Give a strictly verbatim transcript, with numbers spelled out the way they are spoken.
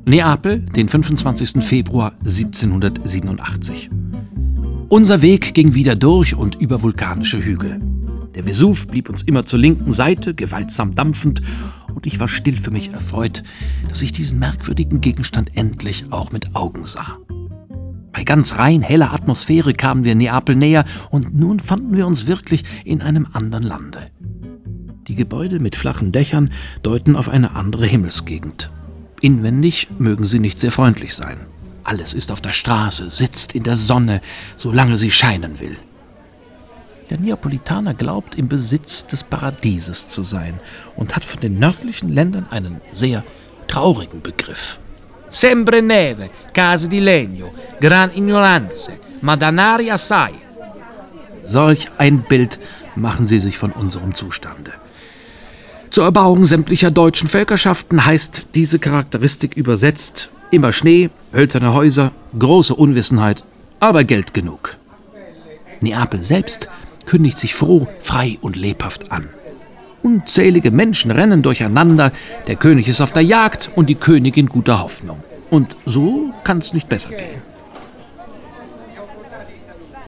Neapel, den fünfundzwanzigsten Februar siebzehnhundertsiebenundachtzig. Unser Weg ging wieder durch und über vulkanische Hügel. Der Vesuv blieb uns immer zur linken Seite, gewaltsam dampfend, und ich war still für mich erfreut, dass ich diesen merkwürdigen Gegenstand endlich auch mit Augen sah. Bei ganz rein heller Atmosphäre kamen wir Neapel näher, und nun fanden wir uns wirklich in einem anderen Lande. Die Gebäude mit flachen Dächern deuten auf eine andere Himmelsgegend. Inwendig mögen sie nicht sehr freundlich sein. Alles ist auf der Straße, sitzt in der Sonne, solange sie scheinen will. Der Neapolitaner glaubt, im Besitz des Paradieses zu sein und hat von den nördlichen Ländern einen sehr traurigen Begriff. Sempre neve, case di legno, gran ignoranze, ma danari assai. Solch ein Bild machen sie sich von unserem Zustande. Zur Erbauung sämtlicher deutschen Völkerschaften heißt diese Charakteristik übersetzt: immer Schnee, hölzerne Häuser, große Unwissenheit, aber Geld genug. Neapel selbst kündigt sich froh, frei und lebhaft an. Unzählige Menschen rennen durcheinander, der König ist auf der Jagd und die Königin guter Hoffnung. Und so kann es nicht besser gehen.